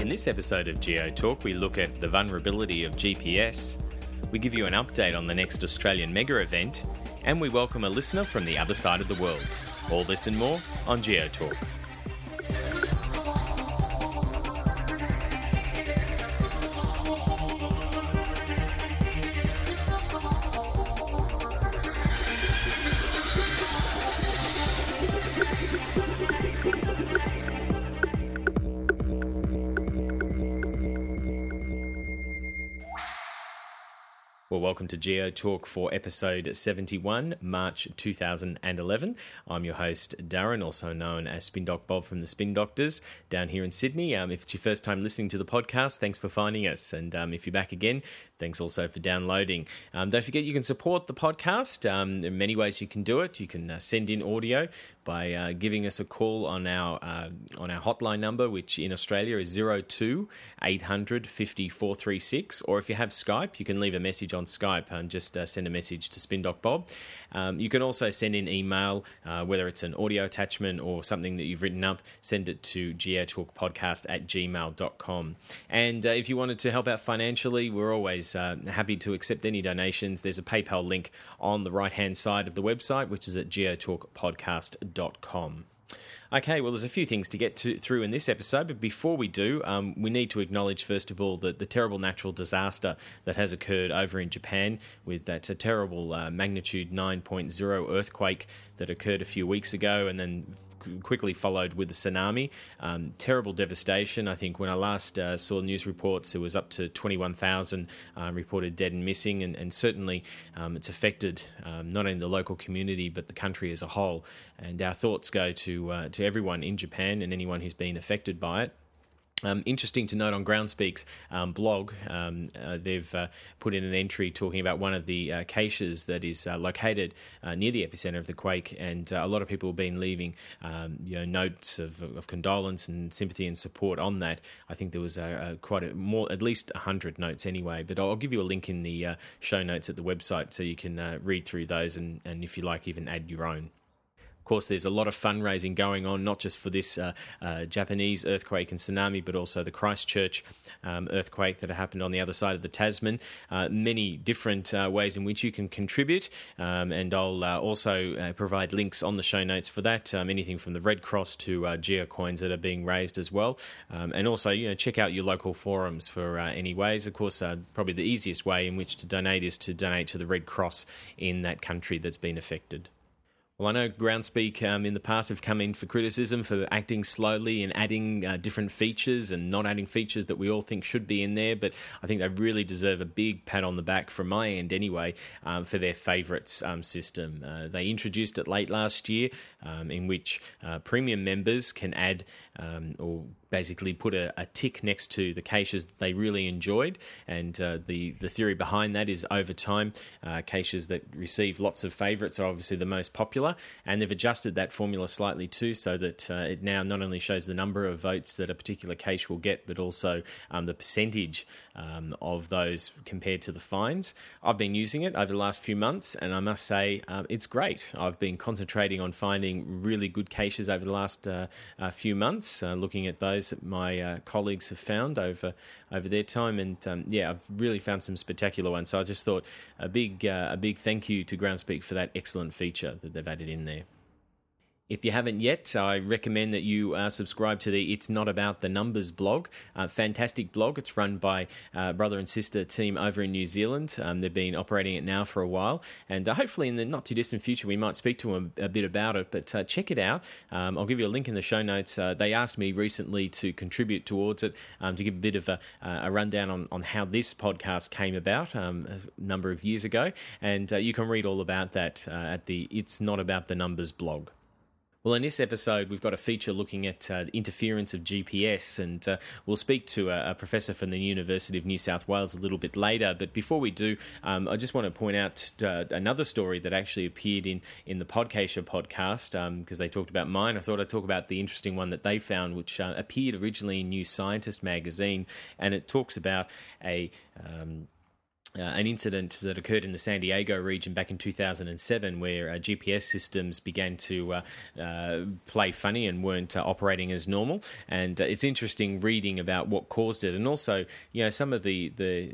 In this episode of Geo Talk, we look at the vulnerability of GPS, we give you an update on the next Australian mega event, and we welcome a listener from the other side of the world. All this and more on Geo Talk. Well, welcome to Geo Talk for episode 71, March 2011. I'm your host, Darren, also known as Spin Doc Bob from the Spin Doctors, down here in Sydney. If it's your first time listening to the podcast, thanks for finding us. And if you're back again, thanks also for downloading. Don't forget you can support the podcast. There are many ways you can do it. You can send in audio by giving us a call on our hotline number, which in Australia is 02 800 50 436. Or if you have Skype, you can leave a message on Skype and just send a message to Spin Doc Bob. You can also send in email, whether it's an audio attachment or something that you've written up, send it to geotalkpodcast@gmail.com. And if you wanted to help out financially, we're always happy to accept any donations. There's a PayPal link on the right-hand side of the website, which is at geotalkpodcast.com. Okay, well, there's a few things to get through in this episode, but before we do, we need to acknowledge, first of all, the terrible natural disaster that has occurred over in Japan with that terrible magnitude 9.0 earthquake that occurred a few weeks ago and then quickly followed with a tsunami. Terrible devastation. I think when I last saw news reports, it was up to 21,000 reported dead and missing, and certainly it's affected not only the local community but the country as a whole. And our thoughts go to everyone in Japan and anyone who's been affected by it. Interesting to note on Groundspeak's blog, they've put in an entry talking about one of the caches that is located near the epicenter of the quake, and a lot of people have been leaving notes of condolence and sympathy and support on that. I think there was at least 100 notes anyway, but I'll give you a link in the show notes at the website so you can read through those and if you like, even add your own. Of course, there's a lot of fundraising going on, not just for this Japanese earthquake and tsunami, but also the Christchurch earthquake that happened on the other side of the Tasman. Many different ways in which you can contribute, and I'll also provide links on the show notes for that, anything from the Red Cross to geocoins that are being raised as well. And also, check out your local forums for any ways. Of course, probably the easiest way in which to donate is to donate to the Red Cross in that country that's been affected. Well, I know Groundspeak in the past have come in for criticism for acting slowly and adding different features and not adding features that we all think should be in there, but I think they really deserve a big pat on the back from my end anyway for their favourites system. They introduced it late last year in which premium members can add or basically put a tick next to the caches that they really enjoyed, and the theory behind that is over time caches that receive lots of favourites are obviously the most popular, and they've adjusted that formula slightly too so that it now not only shows the number of votes that a particular cache will get but also the percentage of those compared to the fines. I've been using it over the last few months and I must say it's great. I've been concentrating on finding really good caches over the last few months, looking at those that my colleagues have found over their time, and I've really found some spectacular ones. So I just thought a big thank you to Groundspeak for that excellent feature that they've added in there. If you haven't yet, I recommend that you subscribe to the It's Not About the Numbers blog. Fantastic blog. It's run by brother and sister team over in New Zealand. They've been operating it now for a while, and hopefully in the not too distant future we might speak to them a bit about it, but check it out. I'll give you a link in the show notes. They asked me recently to contribute towards it, to give a bit of a rundown on how this podcast came about a number of years ago, and you can read all about that at the It's Not About the Numbers blog. Well, in this episode, we've got a feature looking at the interference of GPS, and we'll speak to a professor from the University of New South Wales a little bit later. But before we do, I just want to point out another story that actually appeared in the Podcaster podcast, because they talked about mine. I thought I'd talk about the interesting one that they found, which appeared originally in New Scientist magazine, and it talks about an incident that occurred in the San Diego region back in 2007 where GPS systems began to play funny and weren't operating as normal. And it's interesting reading about what caused it, and also some of the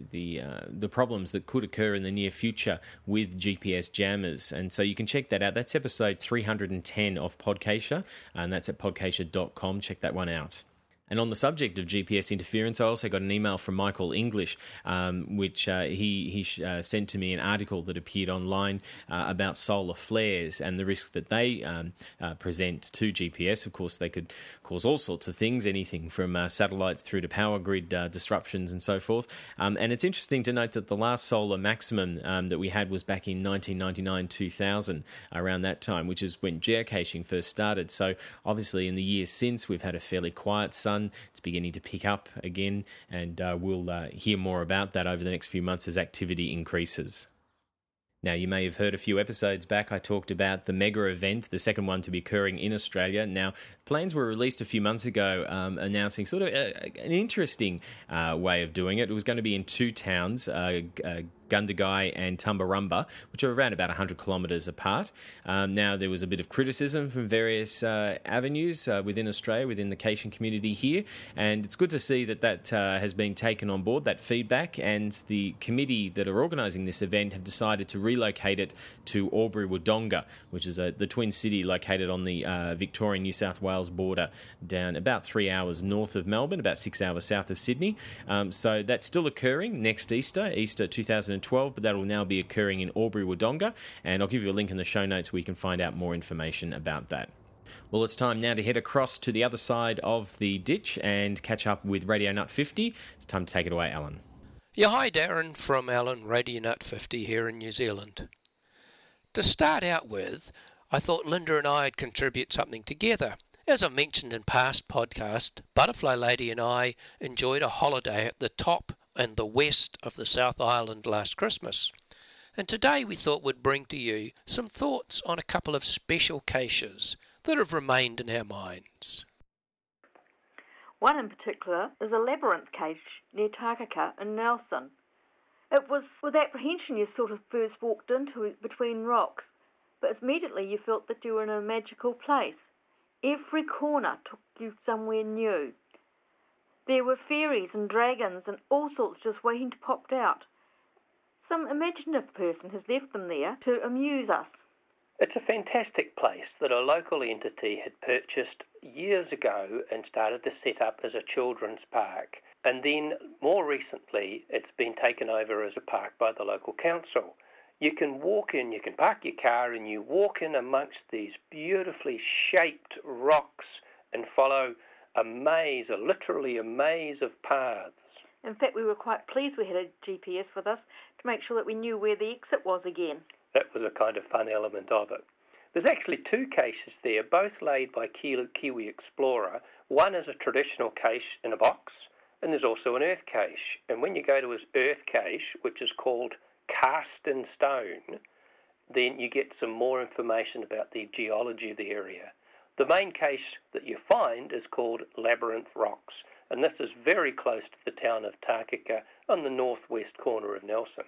problems that could occur in the near future with GPS jammers. And so you can check that out. That's episode 310 of Podcaster, and that's at podcaster.com. Check that one out. And on the subject of GPS interference, I also got an email from Michael English, which he sent to me an article that appeared online about solar flares and the risk that they present to GPS. Of course, they could cause all sorts of things, anything from satellites through to power grid disruptions and so forth. And it's interesting to note that the last solar maximum that we had was back in 1999-2000, around that time, which is when geocaching first started. So obviously in the years since, we've had a fairly quiet sun. It's beginning to pick up again, and we'll hear more about that over the next few months as activity increases. Now, you may have heard a few episodes back, I talked about the mega event, the second one to be occurring in Australia. Now, plans were released a few months ago announcing sort of an interesting way of doing it. It was going to be in two towns, Gundagai and Tumbarumba, which are around about 100 kilometres apart. Now, there was a bit of criticism from various avenues within Australia, within the Cation community here, and it's good to see that has been taken on board, that feedback, and the committee that are organising this event have decided to relocate it to Albury-Wodonga, which is the twin city located on the Victorian-New South Wales border, down about 3 hours north of Melbourne, about 6 hours south of Sydney. So that's still occurring next Easter 2012, but that will now be occurring in Albury-Wodonga, and I'll give you a link in the show notes where you can find out more information about that. Well, it's time now to head across to the other side of the ditch and catch up with Radio Nut 50. It's time to take it away, Alan. Yeah, hi Darren from Alan, Radio Nut 50 here in New Zealand. To start out with, I thought Linda and I'd contribute something together. As I mentioned in past podcasts, Butterfly Lady and I enjoyed a holiday at the top and the west of the South Island last Christmas. And today we thought we'd bring to you some thoughts on a couple of special caches that have remained in our minds. One in particular is a labyrinth cache near Takaka in Nelson. It was with apprehension you sort of first walked into it between rocks, but immediately you felt that you were in a magical place. Every corner took you somewhere new. There were fairies and dragons and all sorts just waiting to pop out. Some imaginative person has left them there to amuse us. It's a fantastic place that a local entity had purchased years ago and started to set up as a children's park. And then more recently, it's been taken over as a park by the local council. You can walk in, you can park your car and you walk in amongst these beautifully shaped rocks and follow literally a maze of paths. In fact, we were quite pleased we had a GPS with us to make sure that we knew where the exit was again. That was a kind of fun element of it. There's actually two caches there, both laid by Kiwi Explorer. One is a traditional cache in a box, and there's also an earth cache. And when you go to his earth cache, which is called Cast in Stone, then you get some more information about the geology of the area. The main cache that you find is called Labyrinth Rocks, and this is very close to the town of Takaka on the northwest corner of Nelson.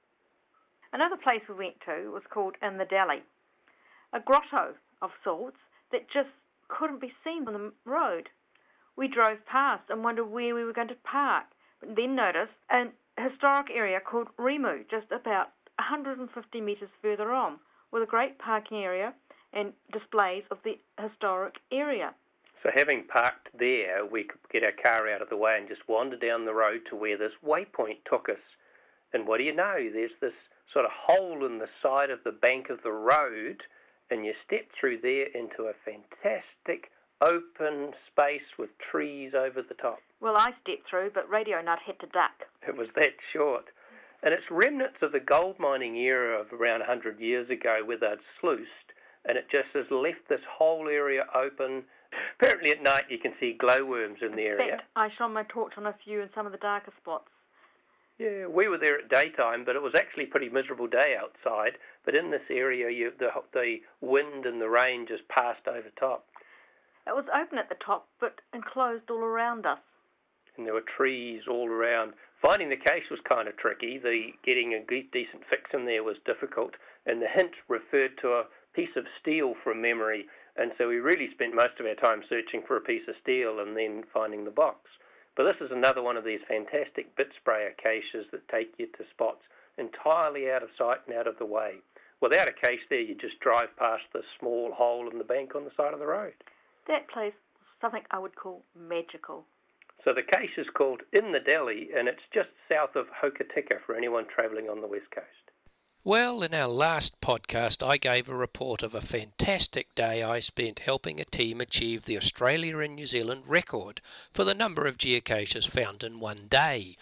Another place we went to was called In the Delhi, a grotto of sorts that just couldn't be seen on the road. We drove past and wondered where we were going to park, but then noticed an historic area called Rimu, just about 150 metres further on, with a great parking area and displays of the historic area. So having parked there, we could get our car out of the way and just wander down the road to where this waypoint took us. And what do you know? There's this sort of hole in the side of the bank of the road, and you step through there into a fantastic open space with trees over the top. Well, I stepped through, but Radio Nut had to duck. It was that short. And it's remnants of the gold mining era of around 100 years ago where they'd sluiced, and it just has left this whole area open. Apparently at night you can see glowworms in the area. In fact, I shone my torch on a few in some of the darker spots. Yeah, we were there at daytime, but it was actually a pretty miserable day outside. But in this area, the wind and the rain just passed over top. It was open at the top, but enclosed all around us. and there were trees all around. Finding the cache was kind of tricky. Getting a decent fix in there was difficult, and the hint referred to a piece of steel from memory, and so we really spent most of our time searching for a piece of steel and then finding the box. But this is another one of these fantastic bit sprayer caches that take you to spots entirely out of sight and out of the way. Without a cache there, you just drive past this small hole in the bank on the side of the road. That place is something I would call magical. So the cache is called Innidelly, and it's just south of Hokitika for anyone travelling on the west coast. Well, in our last podcast, I gave a report of a fantastic day I spent helping a team achieve the Australia and New Zealand record for the number of geocaches found in one day,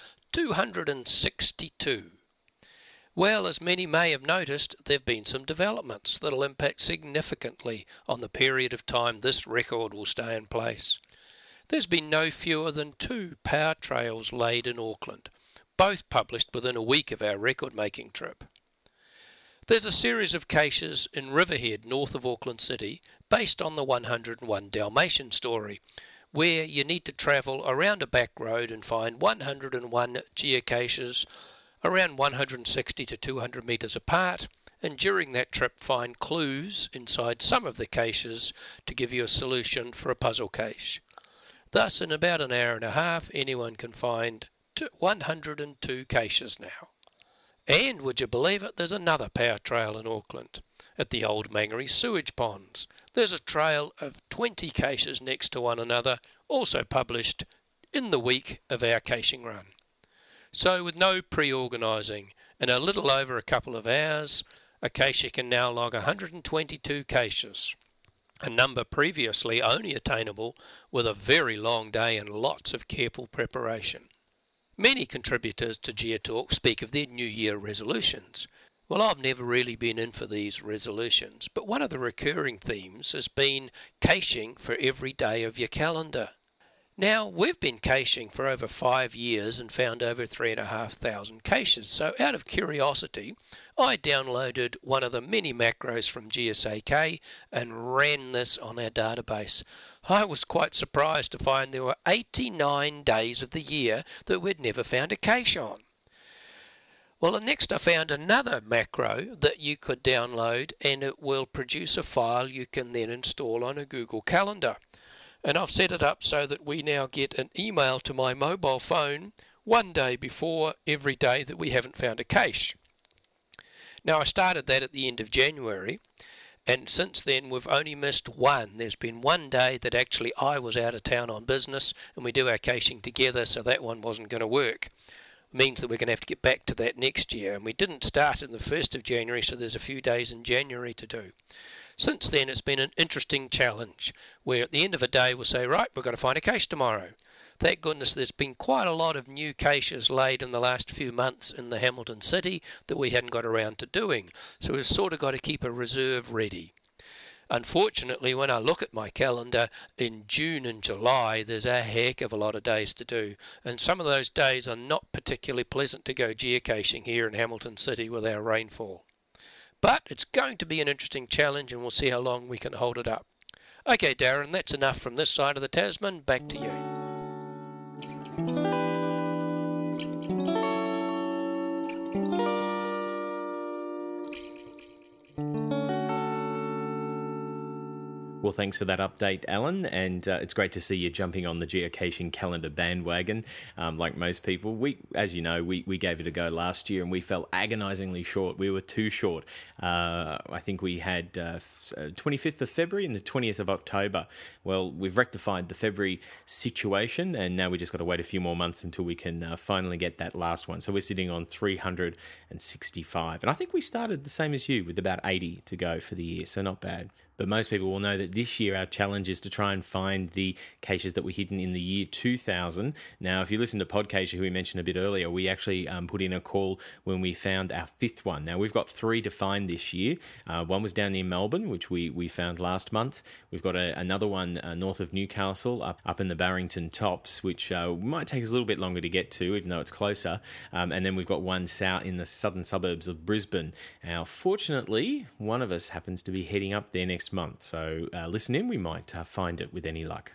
262. Well, as many may have noticed, there have been some developments that will impact significantly on the period of time this record will stay in place. There's been no fewer than 2 power trails laid in Auckland, both published within a week of our record-making trip. There's a series of caches in Riverhead, north of Auckland City, based on the 101 Dalmatian story, where you need to travel around a back road and find 101 geocaches around 160 to 200 metres apart, and during that trip find clues inside some of the caches to give you a solution for a puzzle cache. Thus, in about an hour and a half, anyone can find 102 caches now. And, would you believe it, there's another power trail in Auckland, at the Old Mangere sewage ponds. There's a trail of 20 caches next to one another, also published in the week of our caching run. So, with no pre-organising and a little over a couple of hours, a cacher can now log 122 caches, a number previously only attainable with a very long day and lots of careful preparation. Many contributors to GeoTalk speak of their New Year resolutions. Well, I've never really been in for these resolutions, but one of the recurring themes has been caching for every day of your calendar. Now, we've been caching for over 5 years and found over 3,500 caches, so out of curiosity, I downloaded one of the many macros from GSAK and ran this on our database. I was quite surprised to find there were 89 days of the year that we'd never found a cache on. Well, next I found another macro that you could download, and it will produce a file you can then install on a Google Calendar. And I've set it up so that we now get an email to my mobile phone one day before every day that we haven't found a cache. Now, I started that at the end of January, and since then we've only missed one. There's been one day that actually I was out of town on business, and we do our caching together, so that one wasn't going to work. It means that we're going to have to get back to that next year, and we didn't start in the 1st of January, so there's a few days in January to do. Since then, it's been an interesting challenge, where at the end of a day we'll say, right, we've got to find a cache tomorrow. Thank goodness there's been quite a lot of new caches laid in the last few months in the Hamilton City that we hadn't got around to doing, so we've sort of got to keep a reserve ready. Unfortunately, when I look at my calendar, in June and July, there's a heck of a lot of days to do, and some of those days are not particularly pleasant to go geocaching here in Hamilton City with our rainfall. But it's going to be an interesting challenge, and we'll see how long we can hold it up. Okay, Darren, that's enough from this side of the Tasman. Back to you. Well, thanks for that update, Alan, and it's great to see you jumping on the geocaching calendar bandwagon. Like most people, as you know, we gave it a go last year and we fell agonisingly short. We were too short. I think we had 25th of February and the 20th of October. Well, we've rectified the February situation, and now we just got to wait a few more months until we can finally get that last one. So we're sitting on 365, and I think we started the same as you with about 80 to go for the year, so not bad. But most people will know that this year our challenge is to try and find the caches that were hidden in the year 2000. Now, if you listen to Podcacher, who we mentioned a bit earlier, we actually put in a call when we found our 5th one. Now, we've got 3 to find this year. One was down near Melbourne, which we found last month. We've got another one north of Newcastle, up in the Barrington Tops, which might take us a little bit longer to get to, even though it's closer. And then we've got one south in the southern suburbs of Brisbane. Now, fortunately, one of us happens to be heading up there next month, so listen in, we might find it with any luck.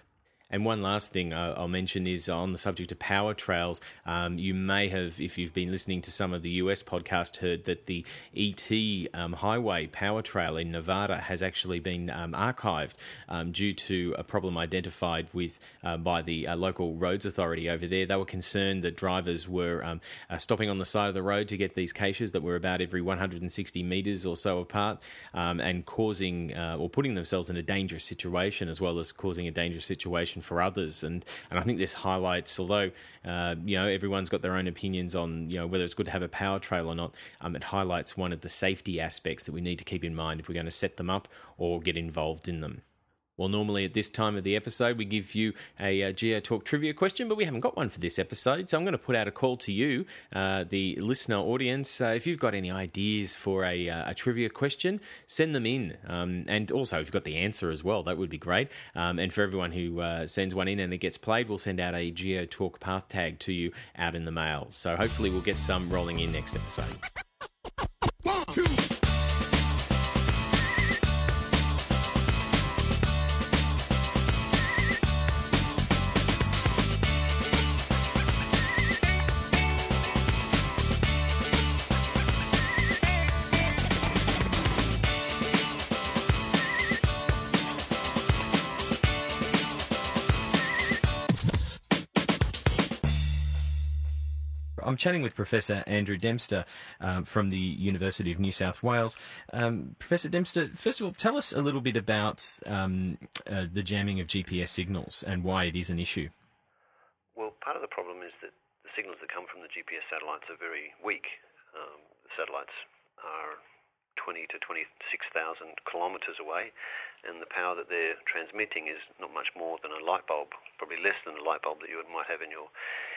And one last thing I'll mention is on the subject of power trails. You may have, if you've been listening to some of the US podcast, heard that the ET highway power trail in Nevada has actually been archived due to a problem identified with by the local roads authority over there. They were concerned that drivers were stopping on the side of the road to get these caches that were about every 160 metres or so apart, and causing or putting themselves in a dangerous situation, as well as causing a dangerous situation for others. And I think this highlights, although everyone's got their own opinions on whether it's good to have a power trail or not, it highlights one of the safety aspects that we need to keep in mind if we're going to set them up or get involved in them. Well, normally at this time of the episode, we give you a GeoTalk trivia question, but we haven't got one for this episode, so I'm going to put out a call to you, the listener audience. If you've got any ideas for a trivia question, send them in. And also, if you've got the answer as well, that would be great. And for everyone who sends one in and it gets played, we'll send out a GeoTalk path tag to you out in the mail. So hopefully we'll get some rolling in next episode. 1, 2. I'm chatting with Professor Andrew Dempster from the University of New South Wales. Professor Dempster, first of all, tell us a little bit about the jamming of GPS signals and why it is an issue. Well, part of the problem is that the signals that come from the GPS satellites are very weak. The satellites are 20 to 26,000 kilometres away, and the power that they're transmitting is not much more than a light bulb, probably less than a light bulb that you might have in your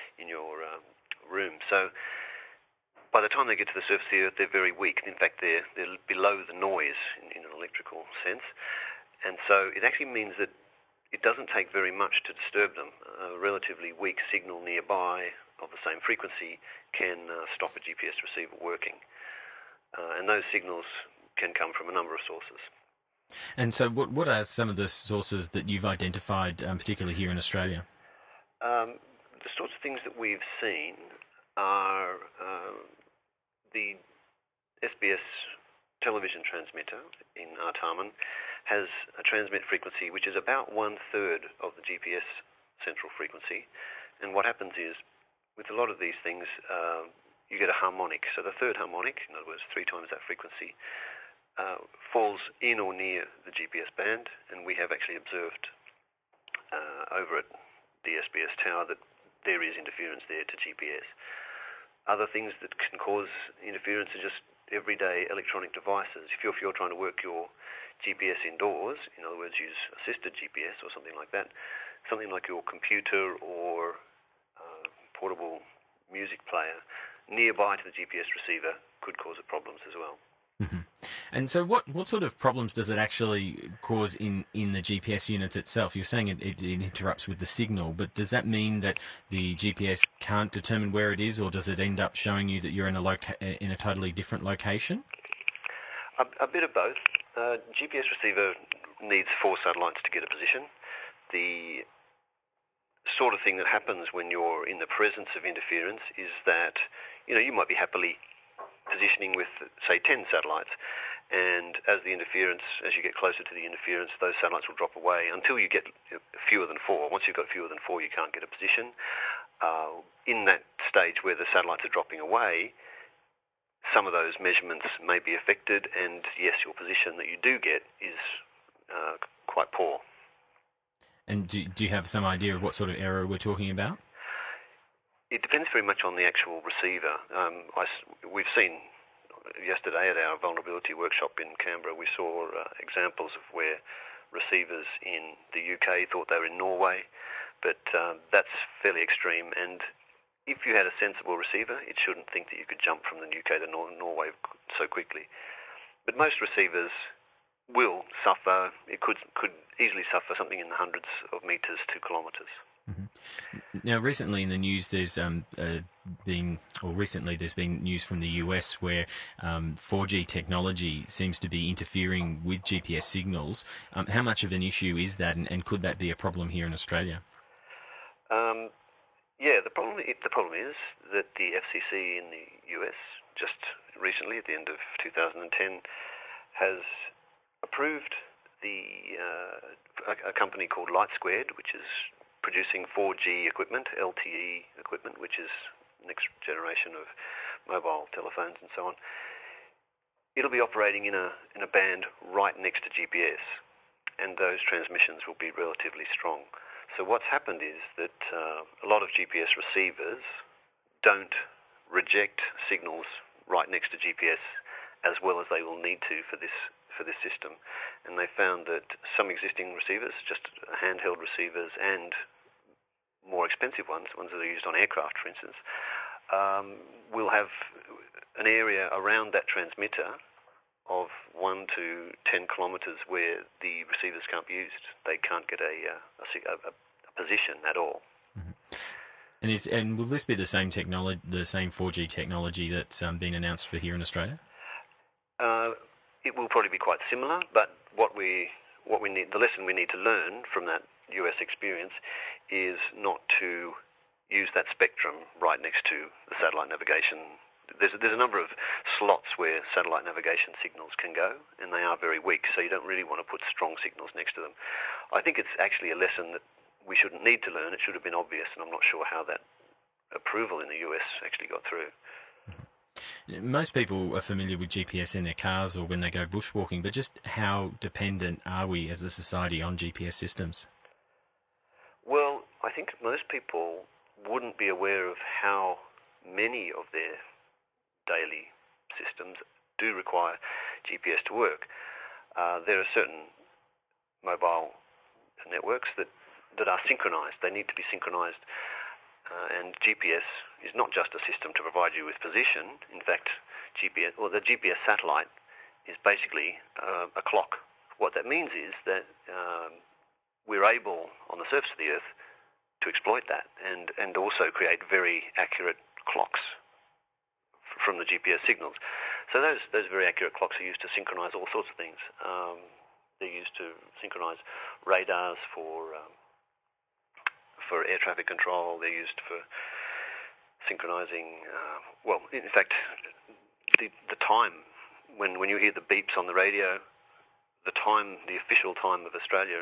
room. So by the time they get to the surface of the Earth, they're very weak. In fact, they're below the noise in an electrical sense. And so it actually means that it doesn't take very much to disturb them. A relatively weak signal nearby of the same frequency can stop a GPS receiver working. And those signals can come from a number of sources. And so what are some of the sources that you've identified, particularly here in Australia? The sorts of things that we've seen are the SBS television transmitter in Artarmon has a transmit frequency which is about 1/3 of the GPS central frequency. And what happens is, with a lot of these things, you get a harmonic. So the third harmonic, in other words, 3 times that frequency, falls in or near the GPS band, and we have actually observed over at the SBS tower that there is interference there to GPS. Other things that can cause interference are just everyday electronic devices. If you're trying to work your GPS indoors, in other words, use assisted GPS or something like that, something like your computer or portable music player nearby to the GPS receiver could cause problems as well. Mm-hmm. And so what sort of problems does it actually cause in the GPS unit itself? You're saying it interrupts with the signal, but does that mean that the GPS can't determine where it is, or does it end up showing you that you're in a totally different location? A bit of both. GPS receiver needs 4 satellites to get a position. The sort of thing that happens when you're in the presence of interference is that, you might be happily positioning with, say, 10 satellites, and as you get closer to the interference, those satellites will drop away until you get fewer than 4. Once you've got fewer than 4, you can't get a position. In that stage where the satellites are dropping away, some of those measurements may be affected, and yes, your position that you do get is quite poor. And do you have some idea of what sort of error we're talking about? It depends very much on the actual receiver. We've seen yesterday at our vulnerability workshop in Canberra, we saw examples of where receivers in the UK thought they were in Norway, but that's fairly extreme. And if you had a sensible receiver, it shouldn't think that you could jump from the UK to Norway so quickly. But most receivers will suffer. It could easily suffer something in the hundreds of metres to kilometres. Now, recently in the news, there's recently there's been news from the US where 4G technology seems to be interfering with GPS signals. How much of an issue is that, and could that be a problem here in Australia? The problem is that the FCC in the US just recently, at the end of 2010, has approved a company called LightSquared, which is producing 4G equipment, LTE equipment, which is next generation of mobile telephones and so on. It'll be operating in a band right next to GPS, and those transmissions will be relatively strong. So what's happened is that a lot of GPS receivers don't reject signals right next to GPS as well as they will need to for this system. And they found that some existing receivers, just handheld receivers and more expensive ones that are used on aircraft, for instance, will have an area around that transmitter of 1 to 10 kilometres where the receivers can't be used. They can't get a position at all. Mm-hmm. And will this be the same technology, the same 4G technology that's been announced for here in Australia? It will probably be quite similar, but what we need, the lesson we need to learn from that US experience is not to use that spectrum right next to the satellite navigation. There's a number of slots where satellite navigation signals can go, and they are very weak, so you don't really want to put strong signals next to them. I think it's actually a lesson that we shouldn't need to learn. It should have been obvious, and I'm not sure how that approval in the US actually got through. Most people are familiar with GPS in their cars or when they go bushwalking, but just how dependent are we as a society on GPS systems? Well, I think most people wouldn't be aware of how many of their daily systems do require GPS to work. There are certain mobile networks that are synchronized. They need to be synchronized. And GPS is not just a system to provide you with position. In fact, the GPS satellite is basically a clock. What that means is that we're able, on the surface of the Earth, to exploit that and also create very accurate clocks from the GPS signals. So those very accurate clocks are used to synchronize all sorts of things. They're used to synchronize radars for air traffic control. They're used for synchronizing, in fact, the time, when you hear the beeps on the radio, the official time of Australia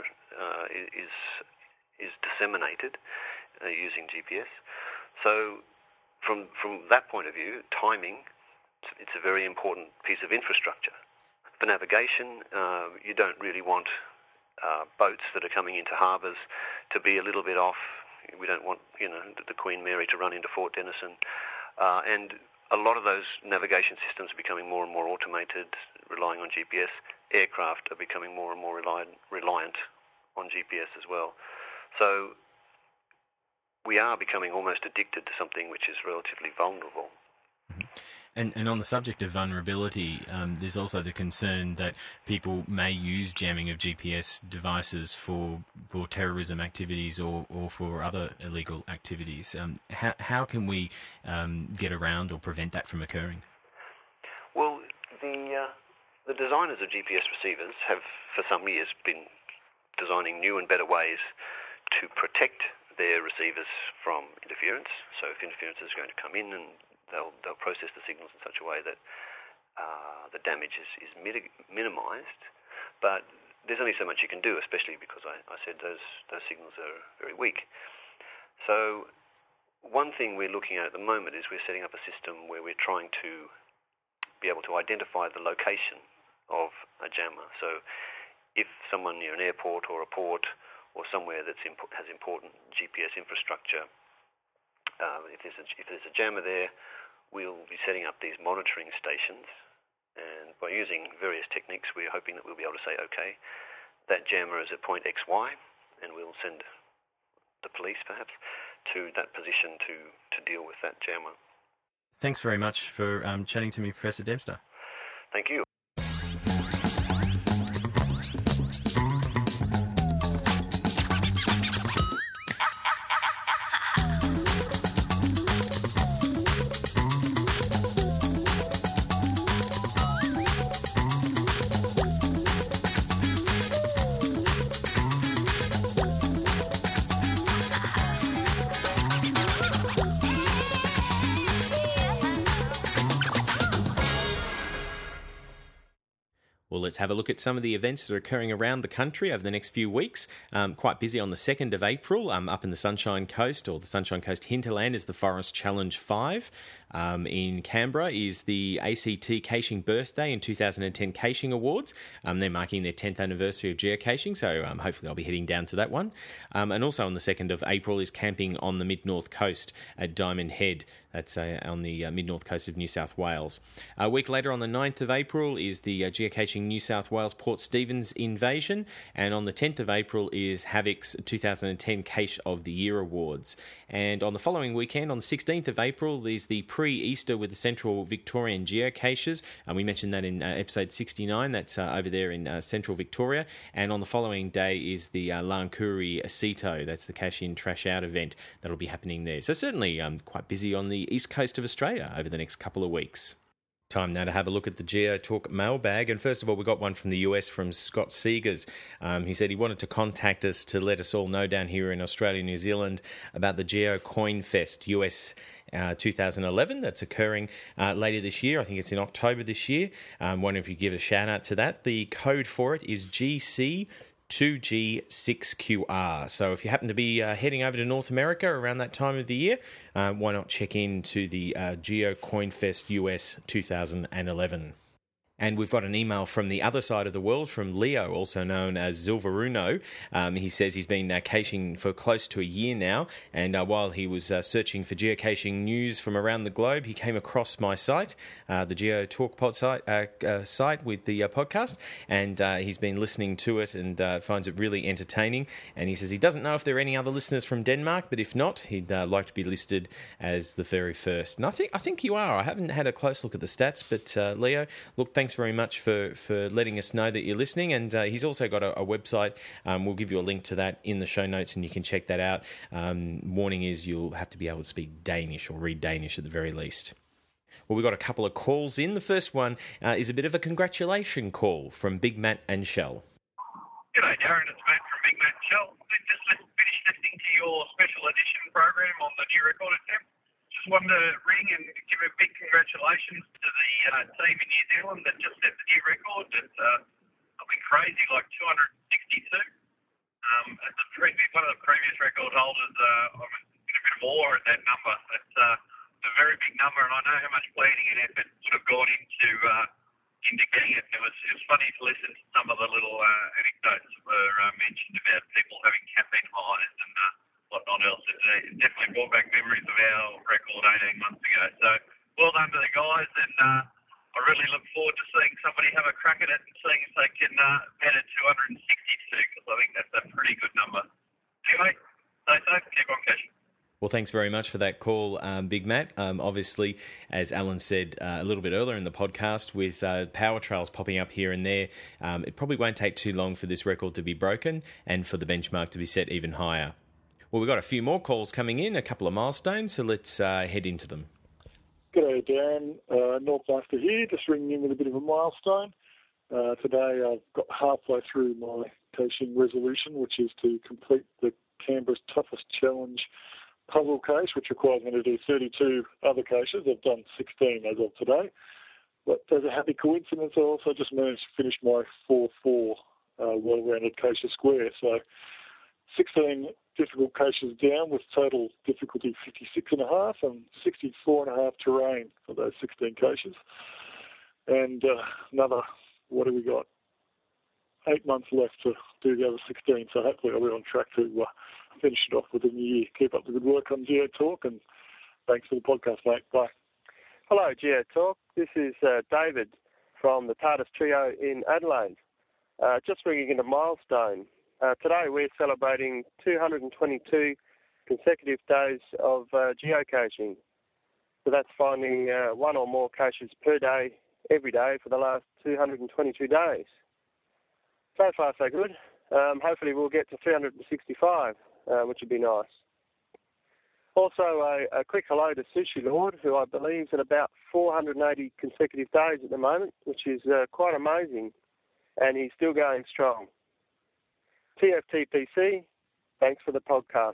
is disseminated using GPS. So from that point of view, timing, it's a very important piece of infrastructure. For navigation, you don't really want boats that are coming into harbours to be a little bit off. We don't want, the Queen Mary to run into Fort Denison. And a lot of those navigation systems are becoming more and more automated, relying on GPS. Aircraft are becoming more and more reliant on GPS as well. So we are becoming almost addicted to something which is relatively vulnerable. And on the subject of vulnerability, there's also the concern that people may use jamming of GPS devices for terrorism activities or for other illegal activities. How can we get around or prevent that from occurring? Well, the designers of GPS receivers have for some years been designing new and better ways to protect their receivers from interference. So if interference is going to come in, and they'll process the signals in such a way that the damage is minimised. But there's only so much you can do, especially because I said those signals are very weak. So one thing we're looking at the moment is we're setting up a system where we're trying to be able to identify the location of a jammer. So if someone near an airport or a port or somewhere that has important GPS infrastructure, if there's a jammer there, we'll be setting up these monitoring stations, and by using various techniques, we're hoping that we'll be able to say, okay, that jammer is at point XY, and we'll send the police, perhaps, to that position to deal with that jammer. Thanks very much for chatting to me, Professor Dempster. Thank you. Well, let's have a look at some of the events that are occurring around the country over the next few weeks. Quite busy on the 2nd of April up in the Sunshine Coast, or the Sunshine Coast hinterland, is the Forest Challenge 5. In Canberra is the ACT Caching Birthday and 2010 Caching Awards. They're marking their 10th anniversary of geocaching, so hopefully I'll be heading down to that one. And also on the 2nd of April is Camping on the Mid-North Coast at Diamond Head. That's on the mid-north coast of New South Wales. A week later, on the 9th of April, is the Geocaching New South Wales Port Stephens Invasion. And on the 10th of April is Havoc's 2010 Cache of the Year Awards. And on the following weekend, on the 16th of April, is the pre-Easter with the Central Victorian Geocaches. And we mentioned that in episode 69. That's over there in Central Victoria. And on the following day is the Lankuri Aceto. That's the Cache In Trash Out event that'll be happening there. So certainly quite busy on the east coast of Australia over the next couple of weeks. Time now to have a look at the GeoTalk mailbag. And first of all, we got one from the US from Scott Seegers. He said he wanted to contact us to let us all know down here in Australia and New Zealand about the Geo Coin Fest US 2011 that's occurring later this year. I think it's in October this year. Wondering if you give a shout out to that. The code for it is GC 2G6QR. So if you happen to be heading over to North America around that time of the year, why not check into the Geo Coin Fest US 2011. And we've got an email from the other side of the world from Leo, also known as Zilveruno. He says he's been caching for close to a year now, and while he was searching for geocaching news from around the globe, he came across my site, the GeoTalk pod site with the podcast, and he's been listening to it and finds it really entertaining. And he says he doesn't know if there are any other listeners from Denmark, but if not, he'd like to be listed as the very first. And I think you are. I haven't had a close look at the stats, but Leo, look, thanks very much for letting us know that you're listening. And he's also got a website. We'll give you a link to that in the show notes, and you can check that out. Warning is you'll have to be able to speak Danish or read Danish at the very least. Well, we've got a couple of calls in. The first one is a bit of a congratulation call from Big Matt and Shell. G'day, Darren. It's Matt from Big Matt and Shell. We've just finished listening to your special edition program on the new record attempt. Just wanted to ring and give a big congratulations to the team in New Zealand that just set the new record. It's something crazy, like 262. One of the previous record holders, I'm in a bit of awe at that number. It's a very big number, and I know how much planning and effort would have gone into getting it. It was funny to listen to some of the little anecdotes that were mentioned about people having caffeine highs and whatnot else. It definitely brought back memories of our record 18 months ago. So well done to the guys, and I really look forward to seeing somebody have a crack at it and seeing if they can beat it 262, because I think that's a pretty good number. Anyway, stay safe, keep on caching. Well, thanks very much for that call, Big Matt. Obviously, as Alan said a little bit earlier in the podcast, with power trails popping up here and there, it probably won't take too long for this record to be broken and for the benchmark to be set even higher. Well, we've got a few more calls coming in, a couple of milestones, so let's head into them. G'day, Darren. Northmaster here, just ringing in with a bit of a milestone. Today I've got halfway through my caching resolution, which is to complete the Canberra's Toughest Challenge puzzle cache, which requires me to do 32 other caches. I've done 16 as of today. But as a happy coincidence, I also just managed to finish my 4-4 well-rounded cache square. So 16 difficult caches down with total difficulty 56.5 and 64.5 terrain for those 16 caches. And another, what have we got? 8 months left to do the other 16, so hopefully I'll be on track to finish it off within the year. Keep up the good work on GeoTalk, and thanks for the podcast, mate. Bye. Hello, GeoTalk. This is David from the TARDIS Trio in Adelaide. Just ringing in a milestone. Today we're celebrating 222 consecutive days of geocaching. So that's finding one or more caches per day, every day for the last 222 days. So far, so good. Hopefully we'll get to 365, which would be nice. Also, a quick hello to Sushi Lord, who I believe is at about 480 consecutive days at the moment, which is quite amazing, and he's still going strong. TFTPC, thanks for the podcast.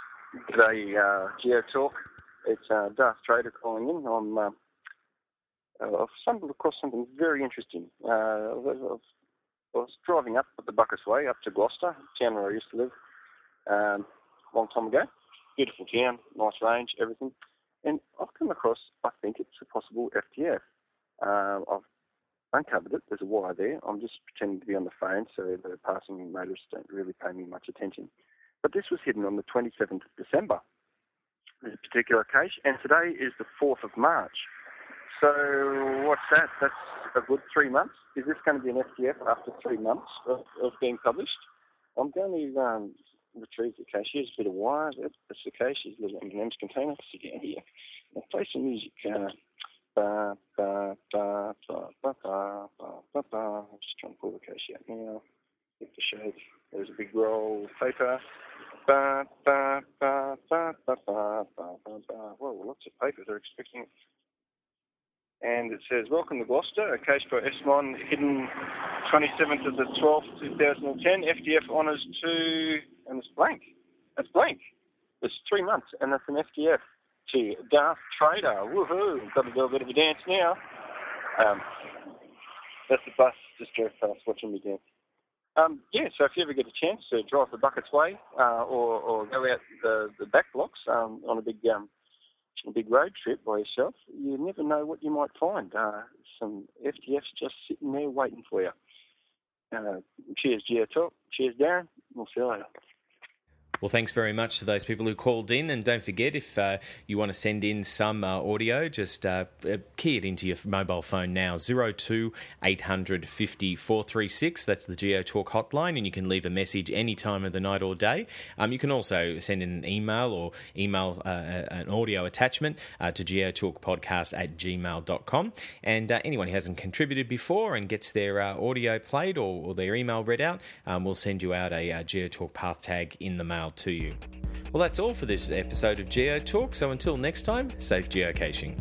G'day, GeoTalk. It's Darth Trader calling in. I'm I've stumbled across something very interesting. I was driving up the Buckets Way, up to Gloucester, town where I used to live, a long time ago. Beautiful town, nice range, everything. And I've come across, I think it's a possible FTF. I've uncovered it. There's a wire there. I'm just pretending to be on the phone so the passing motorists don't really pay me much attention. But this was hidden on the 27th of December, this particular case, and today is the 4th of March. So what's that? That's a good 3 months. Is this going to be an FTF after 3 months of being published? I'm going to retrieve the case. Here's a bit of wire. That's the case. Here's a little M&M's container. Sit down here. Now play some music. I'm just trying to pull the case out now. Get the shade. There's a big roll of paper. Whoa, lots of paper. They're expecting it. And it says, welcome to Gloucester, a case for Esmond, hidden 27th of the 12th, 2010, FTF honours to, and it's blank. That's blank. It's 3 months, and that's an FTF to Darth Trader. Woohoo! Got to do a bit of a dance now. That's the bus just drove past watching me dance. So if you ever get a chance to drive the Buckets Way or go out the back blocks on a big road trip by yourself, you never know what you might find. Some FTFs just sitting there waiting for you. Cheers, GeoTalk. Cheers, Darren. We'll see you later. Well, thanks very much to those people who called in. And don't forget, if you want to send in some audio, just key it into your mobile phone now, 02 800 50 436. That's the GeoTalk hotline, and you can leave a message any time of the night or day. You can also send in an email or email an audio attachment to geotalkpodcast@gmail.com. And anyone who hasn't contributed before and gets their audio played or their email read out, we'll send you out a GeoTalk path tag in the mail to you. Well, that's all for this episode of GeoTalk, so until next time, safe geocaching.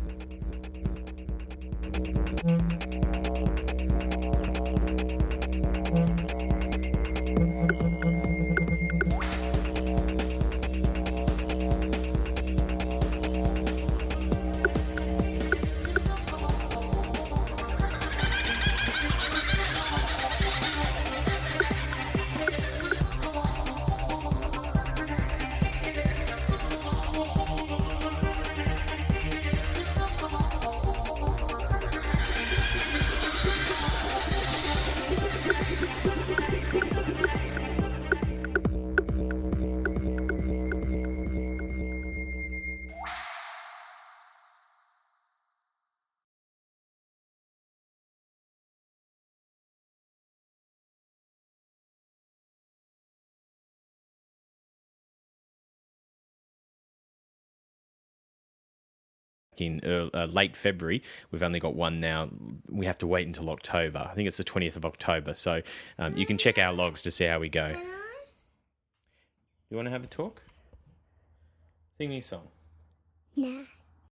In late February. We've only got one now. We have to wait until October. I think it's the 20th of October. So you can check our logs to see how we go. You want to have a talk? Sing me a song. No.